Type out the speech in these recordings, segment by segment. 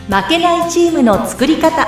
負けないチームの作り方。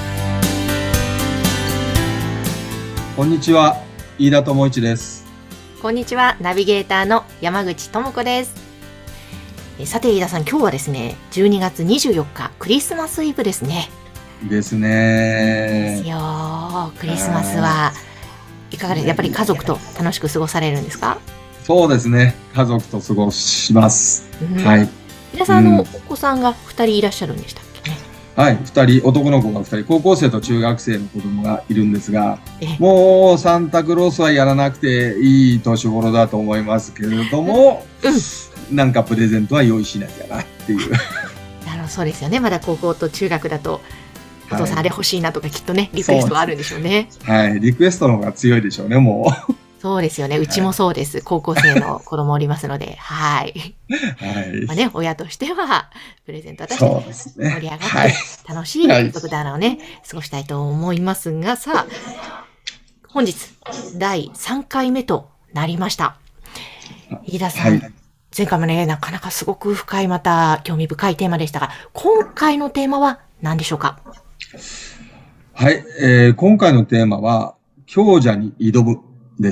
こんにちは、飯田智一です。 こんにちは、ナビゲーターの山口智子です。さて飯田さん、今日はですね、12月24日クリスマスイブですね。 ですね。 ですよ。クリスマスはいかがですか？やっぱり家族と楽しく過ごされるんですか？ そうですね、家族と過ごします。はい。 飯田さん、お子さんが2人いらっしゃるんでしたっけね？ はい、2人、男の子が2人、高校生と中学生の子供がいるんですが、もうサンタクロースはやらなくていい年頃だと思いますけれども、なんかプレゼントは用意しなきゃなっていう。 そうですよね。まだ高校と中学だと、お父さんあれ欲しいなとかきっとね、リクエストはあるんでしょうね。 はい、リクエストの方が強いでしょうね、もう。 そうですよね。うちもそうです。高校生の子供おりますので、はい。はい。まあね、親としては、プレゼント渡して盛り上がって、楽しい家族だをね、過ごしたいと思いますが、さあ、本日、第3回目となりました。飯田さん、前回もね、なかなかすごく深い、また興味深いテーマでしたが、今回のテーマは何でしょうか？ はい、今回のテーマは、強者に挑むです。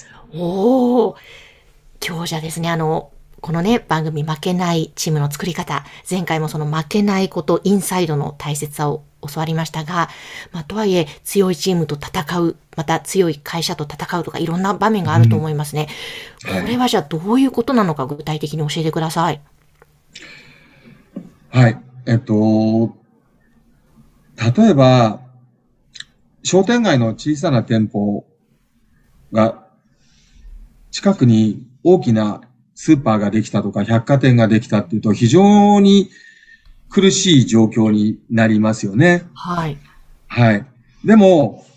おー、強者ですね。このね、番組負けないチームの作り方、前回もその負けないこと、インサイドの大切さを教わりましたが、まあ、とはいえ、強いチームと戦う、また強い会社と戦うとか、いろんな場面があると思いますね。これはじゃあどういうことなのか、具体的に教えてください。 はい。例えば、商店街の小さな店舗が、近くに大きなスーパーができたとか百貨店ができたっていうと非常に苦しい状況になりますよね。 はい。 はい。でも、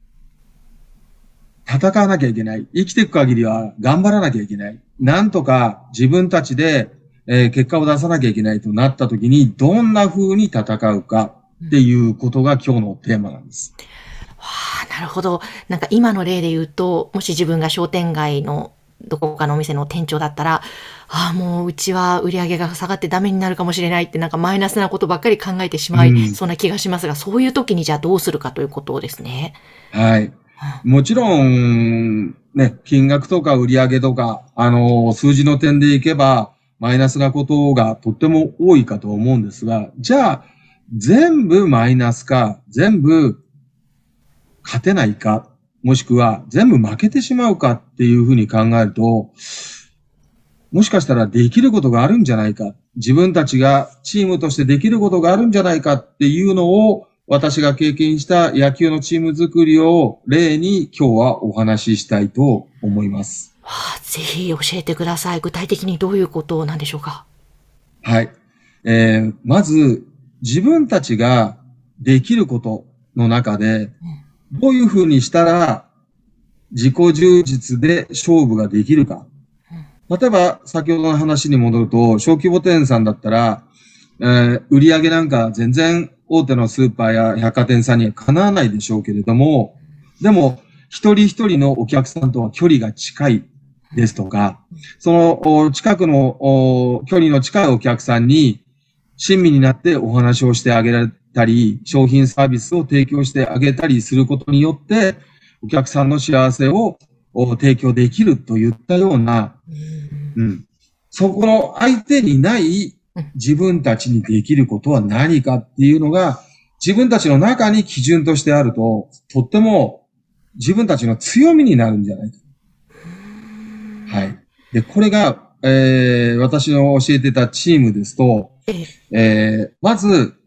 戦わなきゃいけない。生きていく限りは頑張らなきゃいけない。なんとか自分たちで、結果を出さなきゃいけないとなった時に、どんな風に戦うかっていうことが今日のテーマなんです。 なるほど。なんか今の例で言うと、もし自分が商店街のどこかのお店の店長だったら、もううちは売り上げが下がってダメになるかもしれないって、なんかマイナスなことばっかり考えてしまいそうな気がしますが、そういう時にじゃあどうするかということですね。 はい。もちろん、ね、金額とか売り上げとか、数字の点でいけば、マイナスなことがとっても多いかと思うんですが、じゃあ、全部マイナスか、全部勝てないか、もしくは全部負けてしまうかっていうふうに考えると、もしかしたらできることがあるんじゃないか、自分たちがチームとしてできることがあるんじゃないかっていうのを、私が経験した野球のチーム作りを例に今日はお話ししたいと思います。 ぜひ教えてください。具体的にどういうことなんでしょうか？ はい。まず、自分たちができることの中で、どういうふうにしたら自己充実で勝負ができるか。例えば、先ほどの話に戻ると、小規模店さんだったら、売り上げなんか全然大手のスーパーや百貨店さんにはかなわないでしょうけれども、でも、一人一人のお客さんとは距離が近いですとか、その近くの距離の近いお客さんに親身になってお話をしてあげられたり、商品サービスを提供してあげたりすることによって、お客さんの幸せを提供できるといったような、そこの相手にない自分たちにできることは何かっていうのが、自分たちの中に基準としてあると、とっても自分たちの強みになるんじゃないか。はい。で、これが、私の教えてたチームですと、まず、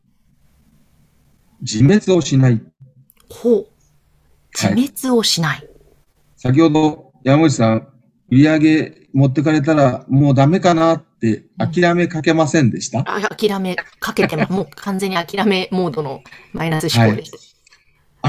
自滅をしない。 自滅をしない。 先ほど山口さん、売り上げ持ってかれたらもうダメかなって諦めかけませんでした？ 諦めかけても、もう完全に諦めモードのマイナス思考でした。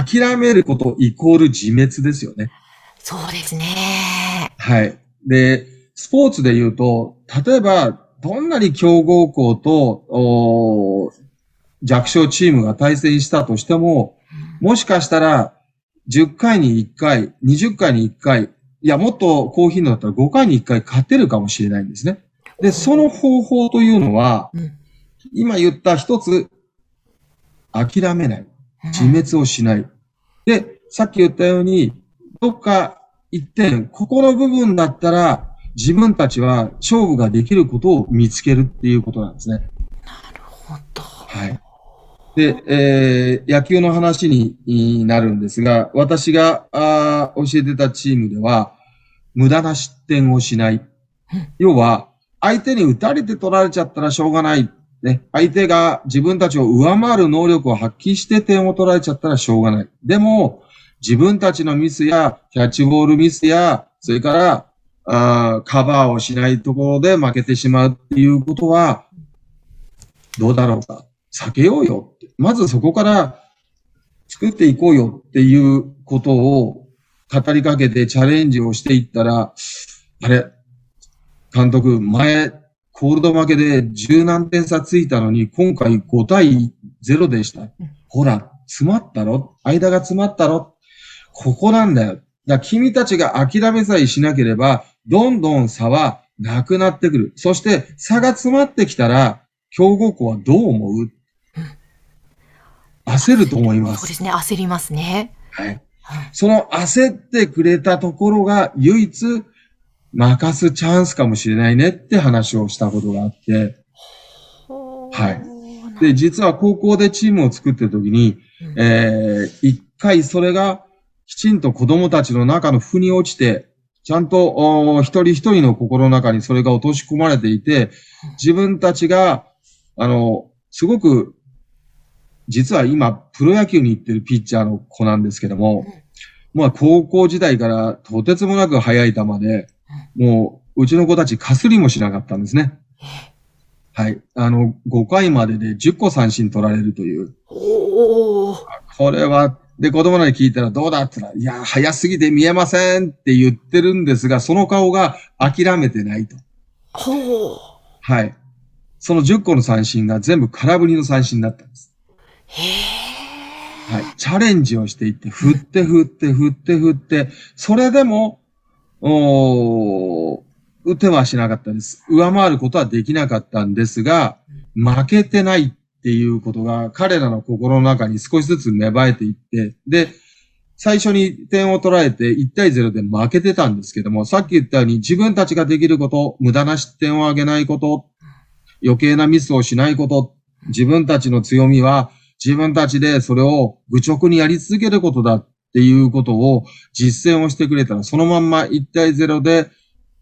諦めることイコール自滅ですよね。 そうですね。 はい。で、スポーツで言うと、例えば、どんなに強豪校と弱小チームが対戦したとしても、もしかしたら、10回に1回、20回に1回、いや、もっと高頻度だったら5回に1回勝てるかもしれないんですね。で、その方法というのは、今言った一つ諦めない。自滅をしない。で、さっき言ったように、どっか一点、ここの部分だったら、自分たちは勝負ができることを見つけるっていうことなんですね。なるほど。 はい。で、野球の話になるんですが、私が教えてたチームでは、無駄な失点をしない。要は、相手に打たれて取られちゃったらしょうがない。ね。相手が自分たちを上回る能力を発揮して点を取られちゃったらしょうがない。でも、自分たちのミスや、キャッチボールミスや、それから、カバーをしないところで負けてしまうっていうことは、どうだろうか。避けようよって。まずそこから作っていこうよっていうことを語りかけてチャレンジをしていったら、あれ、監督、前、コールド負けで十何点差ついたのに、今回5対0でした。ほら、詰まったろ？間が詰まったろ？ここなんだよ。だから君たちが諦めさえしなければ、どんどん差はなくなってくる。そして差が詰まってきたら、強豪校はどう思う？焦ると思います。 そうですね、焦りますね。 はい。その焦ってくれたところが唯一任すチャンスかもしれないねって話をしたことがあって、はい。で、実は高校でチームを作ってる時に、一回それがきちんと子供たちの中の腑に落ちて、ちゃんと一人一人の心の中にそれが落とし込まれていて、自分たちが、すごく、実は今、プロ野球に行ってるピッチャーの子なんですけども、まあ高校時代からとてつもなく速い球で、もう、うちの子たちかすりもしなかったんですね。はい。5回までで10個三振取られるという。これは、で、子供らに聞いたらどうだって言ったら、いや、早すぎて見えませんって言ってるんですが、その顔が諦めてないと。はい。その10個の三振が全部空振りの三振だったんです。はい。チャレンジをしていって、振って、それでも、打てはしなかったです。上回ることはできなかったんですが、負けてないっていうことが彼らの心の中に少しずつ芽生えていって、で、最初に点を取られて1対0で負けてたんですけども、さっき言ったように自分たちができること、無駄な失点を上げないこと、余計なミスをしないこと、自分たちの強みは自分たちでそれを愚直にやり続けることだっていうことを実践をしてくれたら、そのまんま1対0で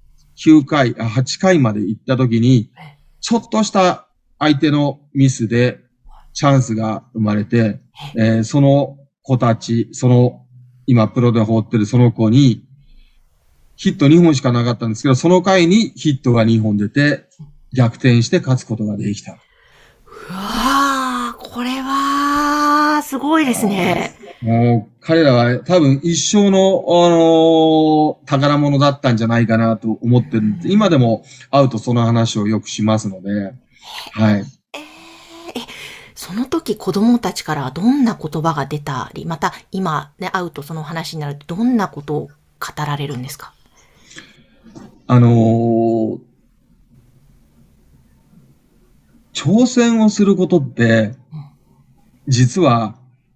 8回まで行った時に、ちょっとした相手のミスでチャンスが生まれて、その子たち、今プロで放ってるその子に、ヒット2本しかなかったんですけど、その回にヒットが2本出て、逆転して勝つことができた。 うわー、これは、すごいですね。 もう、彼らは多分一生の、宝物だったんじゃないかなと思ってるんで、今でも会うとその話をよくしますので、はい。 その時子供たちからどんな言葉が出たり、また今ね、会うとその話になるとどんなことを語られるんですか？ 挑戦をすることって、実は、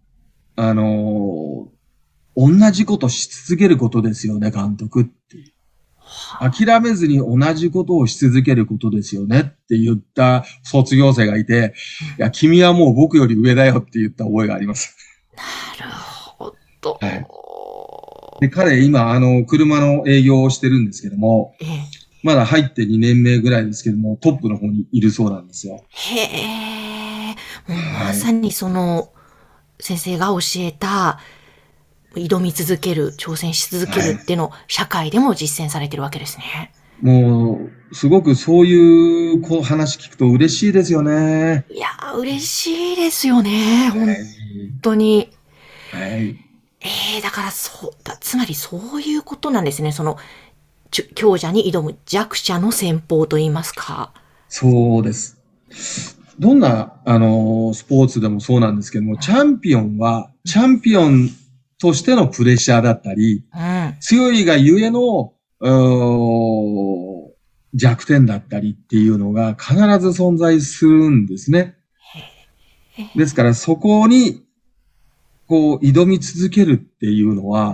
同じことし続けることですよね、監督って。諦めずに同じことをし続けることですよねって言った卒業生がいて、いや、君はもう僕より上だよって言った覚えがあります。 なるほど。はい、 で、彼今、車の営業をしてるんですけども、まだ入って2年目ぐらいですけども、トップの方にいるそうなんですよ。 へー。もうまさにその、先生が教えた、挑み続ける、挑戦し続けるっていうのを社会でも実践されてるわけですね。 もう、すごくそういう話聞くと嬉しいですよね。 いやー、嬉しいですよね。本当に。 はい。 だからつまりそういうことなんですね。強者に挑む弱者の戦法と言いますか。 そうです。どんな、スポーツでもそうなんですけども、チャンピオンは、チャンピオンとしてのプレッシャーだったり、強いがゆえの、弱点だったりっていうのが必ず存在するんですね。 ですからそこに、こう、挑み続けるっていうのは、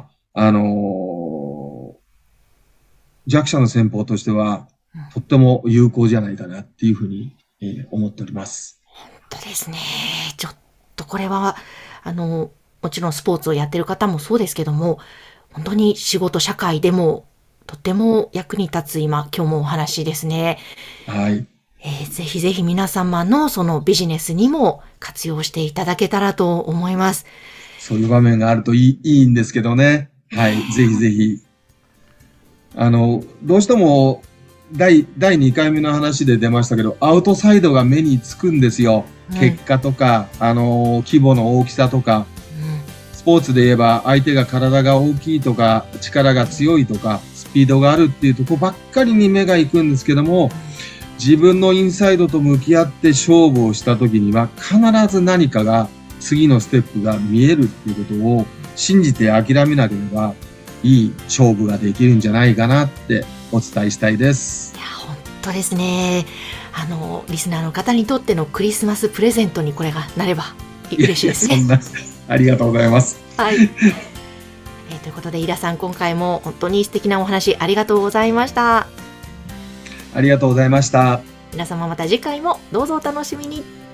弱者の戦法としては、とっても有効じゃないかなっていうふうに、思っております。 本当ですね。ちょっとこれは、もちろんスポーツをやってる方もそうですけども、本当に仕事、社会でも、とっても役に立つ今日もお話ですね。 はい。 ぜひぜひ皆様のそのビジネスにも活用していただけたらと思います。 そういう場面があるといいんですけどね。はい。ぜひぜひ。どうしても第2回目の話で出ましたけど、アウトサイドが目につくんですよ。結果とか、規模の大きさとか。スポーツで言えば相手が体が大きいとか、力が強いとか、スピードがあるっていうとこばっかりに目が行くんですけども、自分のインサイドと向き合って勝負をした時には必ず何かが次のステップが見えるっていうことを信じて諦めなければいい勝負ができるんじゃないかなってお伝えしたいです。 いや、本当ですね。リスナーの方にとってのクリスマスプレゼントにこれがなれば嬉しいですね。 そんな、ありがとうございます。 はい。ということで、井田さん、今回も本当に素敵なお話ありがとうございました。 ありがとうございました。 皆様また次回もどうぞお楽しみに。